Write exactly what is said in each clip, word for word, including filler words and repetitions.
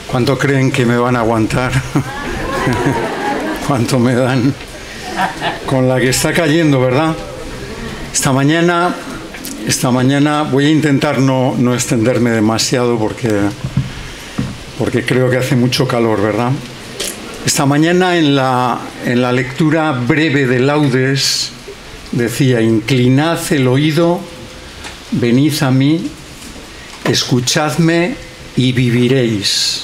¿Cuánto creen que me van a aguantar? ¿Cuánto me dan? Con la que está cayendo, ¿verdad? Esta mañana, esta mañana voy a intentar no, no extenderme demasiado porque, porque creo que hace mucho calor, ¿verdad? Esta mañana en la, en la lectura breve de Laudes decía: inclinad el oído, venid a mí, escuchadme y viviréis.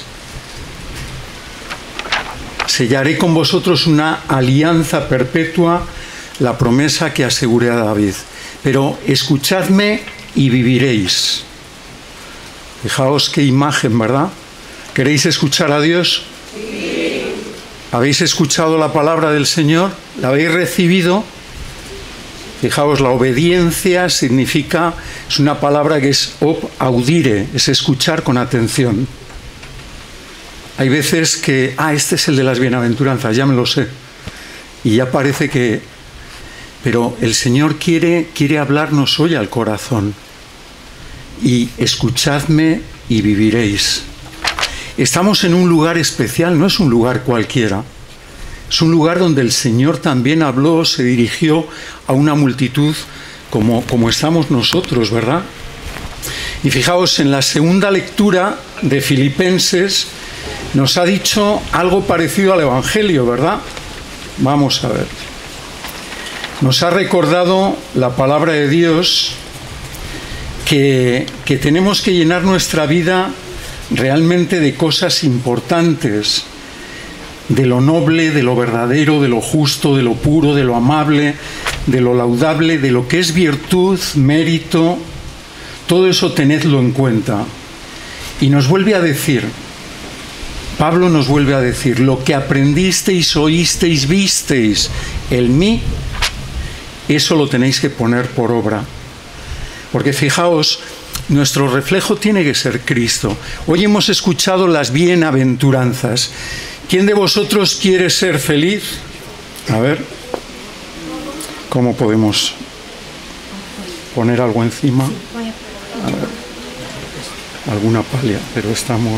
Sellaré con vosotros una alianza perpetua, la promesa que aseguré a David. Pero escuchadme y viviréis. Fijaos qué imagen, ¿verdad? ¿Queréis escuchar a Dios? Sí. ¿Habéis escuchado la palabra del Señor? ¿La habéis recibido? Fijaos, la obediencia significa, es una palabra que es ob audire, es escuchar con atención. Hay veces que, ah, este es el de las bienaventuranzas, ya me lo sé. Y ya parece que... Pero el Señor quiere, quiere hablarnos hoy al corazón. Y escuchadme y viviréis. Estamos en un lugar especial, no es un lugar cualquiera. Es un lugar donde el Señor también habló, se dirigió a una multitud como, como estamos nosotros, ¿verdad? Y fijaos, en la segunda lectura de Filipenses nos ha dicho algo parecido al Evangelio, ¿verdad? Vamos a ver. Nos ha recordado la palabra de Dios que, que tenemos que llenar nuestra vida realmente de cosas importantes, de lo noble, de lo verdadero, de lo justo, de lo puro, de lo amable, de lo laudable, de lo que es virtud, mérito. Todo eso tenedlo en cuenta. Y nos vuelve a decir, Pablo nos vuelve a decir, lo que aprendisteis, oísteis, visteis en mí, eso lo tenéis que poner por obra. Porque fijaos, nuestro reflejo tiene que ser Cristo. Hoy hemos escuchado las bienaventuranzas. ¿Quién de vosotros quiere ser feliz? A ver, ¿cómo podemos poner algo encima? A ver, alguna palia, pero estamos...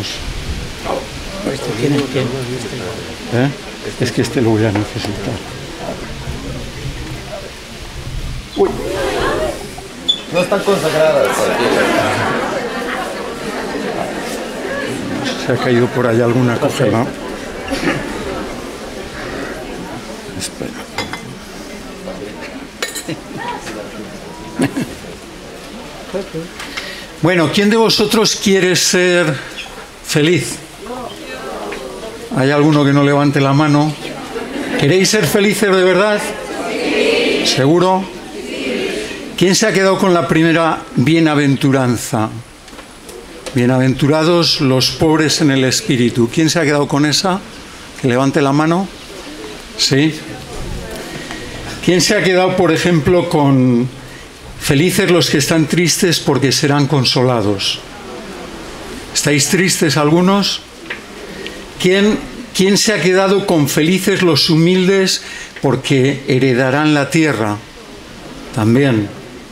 ¿Eh? Es que este lo voy a necesitar. Uy. No están consagradas. Se ha caído por ahí alguna cosa, ¿no? Espera. Bueno, ¿quién de vosotros quiere ser feliz? ¿Hay alguno que no levante la mano? ¿Queréis ser felices de verdad? Sí. ¿Seguro? Sí. ¿Quién se ha quedado con la primera bienaventuranza? Bienaventurados los pobres en el espíritu. ¿Quién se ha quedado con esa? Que levante la mano. ¿Sí? ¿Quién se ha quedado, por ejemplo, con felices los que están tristes porque serán consolados? ¿Estáis tristes algunos? ¿Quién, ¿Quién se ha quedado con felices los humildes porque heredarán la tierra? También.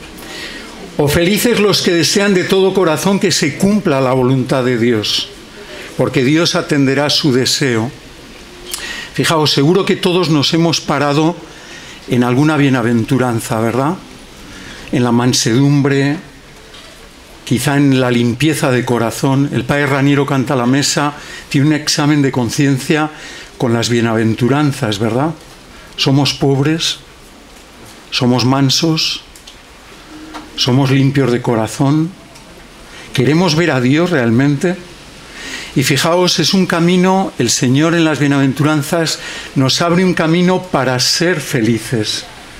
O felices los que desean de todo corazón que se cumpla la voluntad de Dios, porque Dios atenderá su deseo. Fijaos, seguro que todos nos hemos parado en alguna bienaventuranza, ¿verdad? En la mansedumbre, quizá en la limpieza de corazón. El padre Raniero canta a la mesa, tiene un examen de conciencia con las bienaventuranzas, ¿verdad? Somos pobres, somos mansos, somos limpios de corazón, queremos ver a Dios realmente. Y fijaos, es un camino, el Señor en las bienaventuranzas nos abre un camino para ser felices.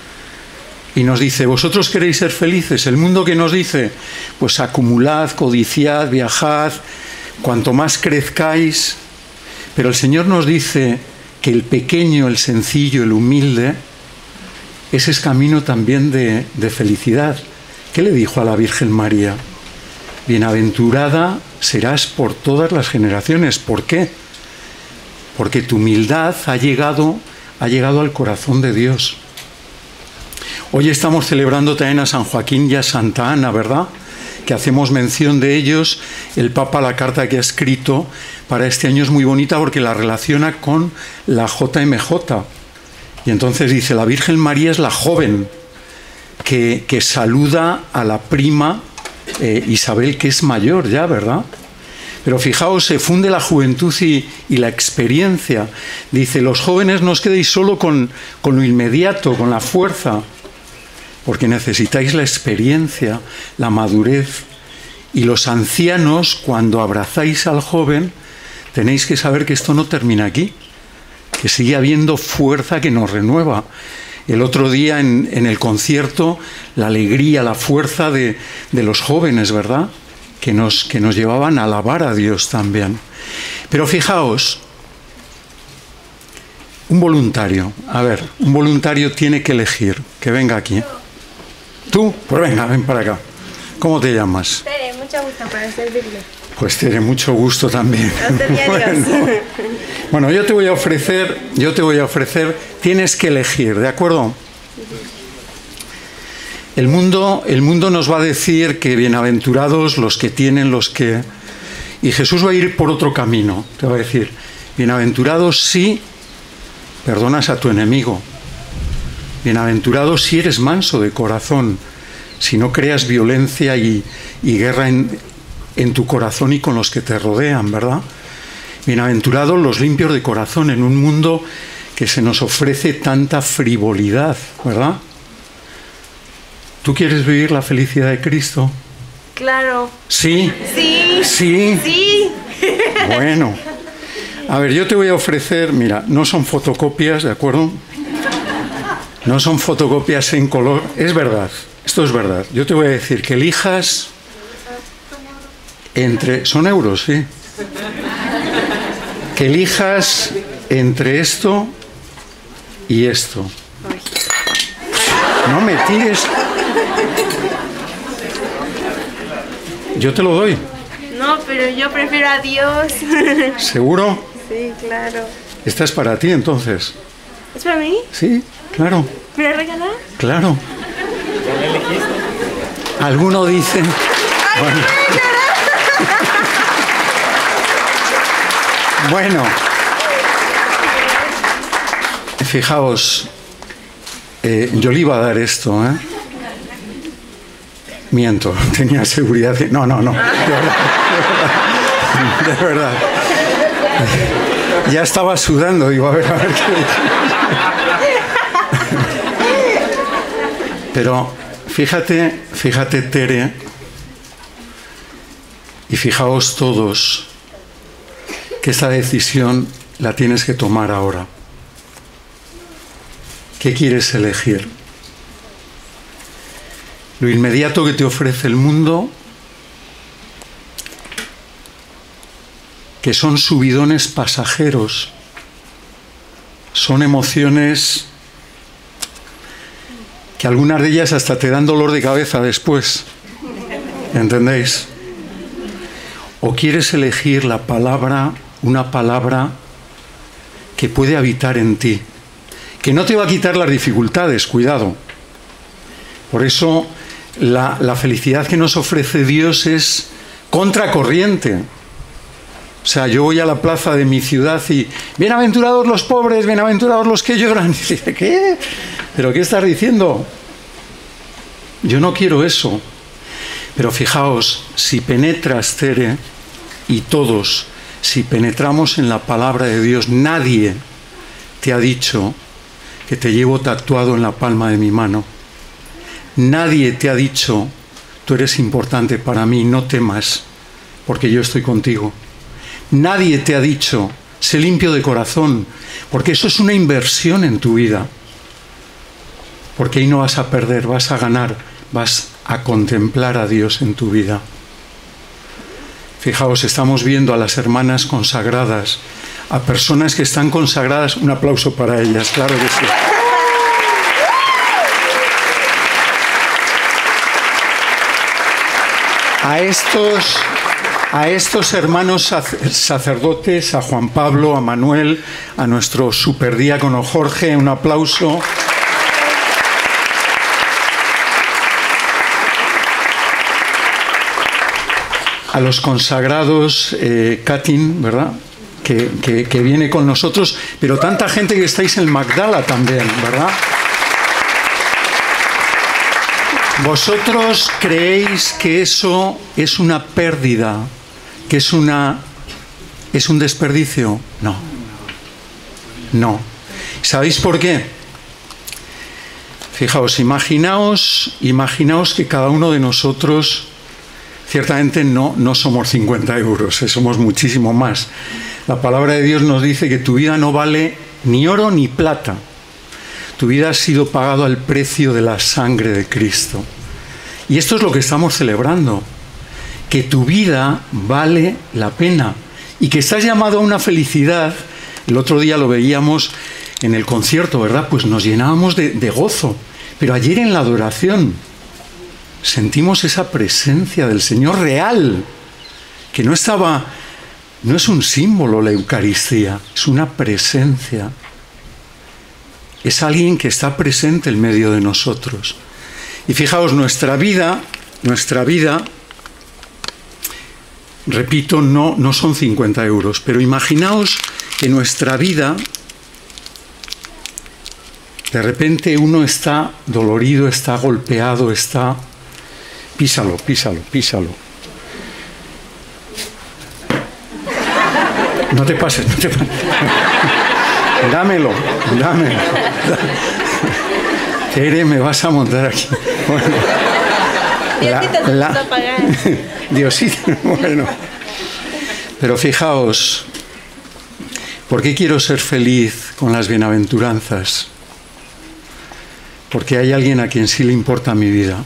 Y nos dice, ¿vosotros queréis ser felices? El mundo que nos dice, pues acumulad, codiciad, viajad, cuanto más crezcáis. Pero el Señor nos dice que el pequeño, el sencillo, el humilde, ese es camino también de, de felicidad. ¿Qué le dijo a la Virgen María? Bienaventurada serás por todas las generaciones. ¿Por qué? Porque tu humildad ha llegado, ha llegado al corazón de Dios. Hoy estamos celebrando también a San Joaquín y a Santa Ana, ¿verdad? Que hacemos mención de ellos. El Papa, la carta que ha escrito, para este año es muy bonita porque la relaciona con la J M J. Y entonces dice, la Virgen María es la joven que, que saluda a la prima eh, Isabel, que es mayor ya, ¿verdad? Pero fijaos, se funde la juventud y, y la experiencia. Dice, los jóvenes no os quedéis solo con, con lo inmediato, con la fuerza, porque necesitáis la experiencia, la madurez. Y los ancianos, cuando abrazáis al joven, tenéis que saber que esto no termina aquí, que sigue habiendo fuerza que nos renueva. El otro día en, en el concierto, la alegría, la fuerza de, de los jóvenes, ¿verdad?, que nos, que nos llevaban a alabar a Dios también. Pero fijaos, un voluntario, a ver, un voluntario tiene que elegir, que venga aquí. ¿Tú? Pues venga, ven para acá. ¿Cómo te llamas? Tere, mucho gusto para servirle. Pues Tere, mucho gusto también. Bueno, bueno, yo te voy a ofrecer, yo te voy a ofrecer, tienes que elegir, ¿de acuerdo? El mundo, el mundo nos va a decir que bienaventurados los que tienen, los que... Y Jesús va a ir por otro camino. Te va a decir, bienaventurados si perdonas a tu enemigo. Bienaventurados si eres manso de corazón, si no creas violencia y, y guerra en, en tu corazón y con los que te rodean, ¿verdad? Bienaventurados los limpios de corazón en un mundo que se nos ofrece tanta frivolidad, ¿verdad? ¿Tú quieres vivir la felicidad de Cristo? claro. ¿Sí? Sí. ¿Sí? Sí. Bueno. A ver, yo te voy a ofrecer, mira, no son fotocopias, ¿de acuerdo? No son fotocopias en color, es verdad, esto es verdad. Yo te voy a decir que elijas entre, son euros, sí. Que elijas entre esto y esto. No me tires. Yo te lo doy. No, pero yo prefiero a Dios. ¿Seguro? Sí, claro. Esta es para ti, entonces. ¿Es para mí? Sí, claro. ¿Me la regalas? Claro. Alguno dice... Bueno. Bueno. Fijaos, eh, yo le iba a dar esto, ¿eh? Miento, tenía seguridad que... No, no, no. De verdad. De verdad. De verdad. Ya estaba sudando, digo, a ver, a ver qué... Pero fíjate, fíjate, Tere, y fijaos todos, que esta decisión la tienes que tomar ahora. ¿Qué quieres elegir? Lo inmediato que te ofrece el mundo, que son subidones pasajeros, son emociones que algunas de ellas hasta te dan dolor de cabeza después, ¿entendéis? ¿O quieres elegir la palabra, una palabra que puede habitar en ti, que no te va a quitar las dificultades, cuidado? Por eso la, la felicidad que nos ofrece Dios es contracorriente. O sea, yo voy a la plaza de mi ciudad y bienaventurados los pobres, bienaventurados los que lloran. Y dice, ¿qué? ¿Pero qué estás diciendo? Yo no quiero eso. Pero fijaos, si penetras, Tere, y todos, si penetramos en la palabra de Dios, nadie te ha dicho que te llevo tatuado en la palma de mi mano. Nadie te ha dicho, tú eres importante para mí, no temas, porque yo estoy contigo. Nadie te ha dicho, sé limpio de corazón, porque eso es una inversión en tu vida. Porque ahí no vas a perder, vas a ganar, vas a contemplar a Dios en tu vida. Fijaos, estamos viendo a las hermanas consagradas, a personas que están consagradas. Un aplauso para ellas, claro que sí. A estos, a estos hermanos sacerdotes, a Juan Pablo, a Manuel, a nuestro superdiácono Jorge, un aplauso. a los consagrados, eh, Katin, ¿verdad? Que, que, que viene con nosotros, pero tanta gente que estáis en Magdala también, ¿verdad? ¿Vosotros creéis que eso es una pérdida, que es una es un desperdicio? No. No. ¿Sabéis por qué? Fijaos, imaginaos, imaginaos que cada uno de nosotros, ciertamente no, no somos cincuenta euros, somos muchísimo más. La palabra de Dios nos dice que tu vida no vale ni oro ni plata. Tu vida ha sido pagado al precio de la sangre de Cristo. Y esto es lo que estamos celebrando, que tu vida vale la pena y que estás llamado a una felicidad. El otro día lo veíamos en el concierto, ¿verdad? Pues nos llenábamos de, de gozo. Pero ayer en la adoración sentimos esa presencia del Señor real, que no estaba, no es un símbolo la Eucaristía, es una presencia. Es alguien que está presente en medio de nosotros. Y fijaos, nuestra vida, nuestra vida, repito, no, no son cincuenta euros, pero imaginaos que nuestra vida, de repente uno está dolorido, está golpeado, está... Písalo, písalo, písalo. No te pases, no te pases. Dámelo, dámelo. Tere, me vas a montar aquí. Bueno, Diosito, la, te vas a pagar. Diosito, bueno. Pero fijaos, ¿por qué quiero ser feliz con las bienaventuranzas? Porque hay alguien a quien sí le importa mi vida.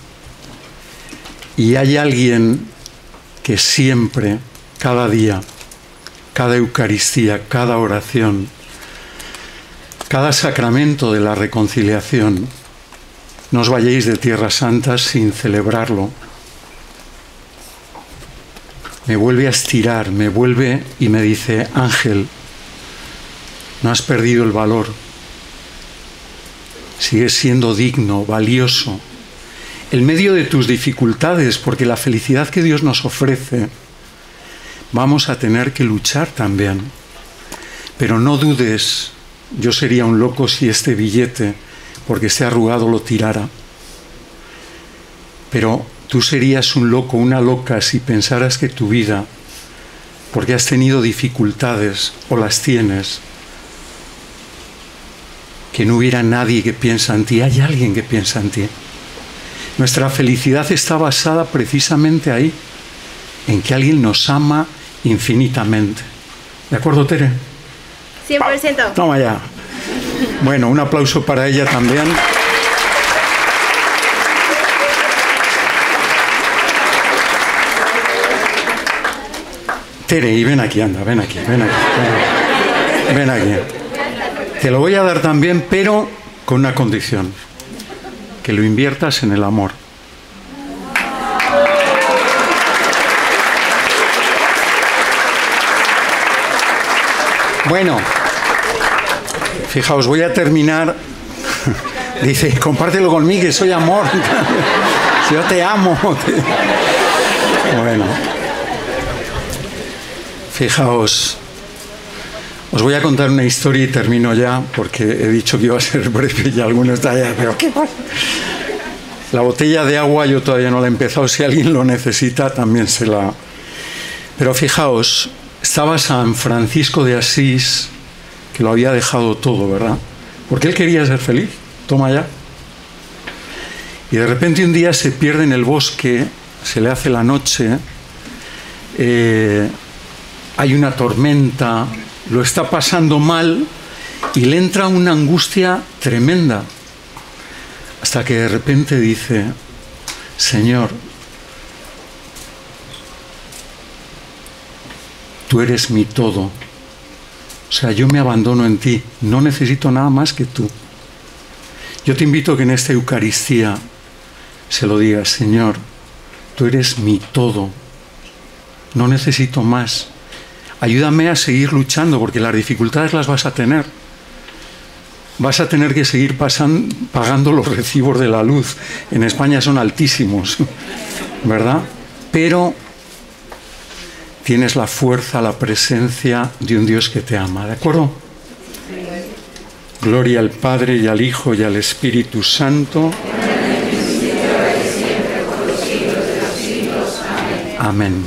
Y hay alguien que siempre, cada día, cada Eucaristía, cada oración, cada sacramento de la reconciliación, no os vayáis de Tierra Santa sin celebrarlo. Me vuelve a estirar, me vuelve y me dice, Ángel, no has perdido el valor. Sigues siendo digno, valioso. En medio de tus dificultades, porque la felicidad que Dios nos ofrece, vamos a tener que luchar también. Pero no dudes, yo sería un loco si este billete, porque esté arrugado, lo tirara. Pero tú serías un loco, una loca, si pensaras que tu vida, porque has tenido dificultades o las tienes, que no hubiera nadie que piensa en ti. Hay alguien que piensa en ti. Nuestra felicidad está basada precisamente ahí, en que alguien nos ama infinitamente. ¿De acuerdo, Tere? cien por ciento. Toma ya. Bueno, un aplauso para ella también. Tere, y ven aquí, anda, ven aquí, ven aquí. Ven aquí. Ven aquí. Te lo voy a dar también, pero con una condición. Que lo inviertas en el amor. Bueno, fijaos, voy a terminar. Dice, compártelo conmigo, que soy amor. Yo te amo. Bueno, fijaos. Os voy a contar una historia y termino ya, porque he dicho que iba a ser breve y alguno está allá, pero ¿qué pasa? La botella de agua yo todavía no la he empezado, si alguien lo necesita también se la... Pero fijaos, estaba San Francisco de Asís, que lo había dejado todo, ¿verdad? Porque él quería ser feliz, toma ya. Y de repente un día se pierde en el bosque, se le hace la noche, eh, hay una tormenta, lo está pasando mal y le entra una angustia tremenda. Hasta que de repente dice, Señor, tú eres mi todo. O sea, yo me abandono en ti, no necesito nada más que tú. Yo te invito a que en esta Eucaristía se lo digas, Señor, tú eres mi todo, no necesito más. Ayúdame a seguir luchando, porque las dificultades las vas a tener. Vas a tener que seguir pasan, pagando los recibos de la luz. En España son altísimos, ¿verdad? Pero tienes la fuerza, la presencia de un Dios que te ama. ¿De acuerdo? Gloria al Padre y al Hijo y al Espíritu Santo. Amén.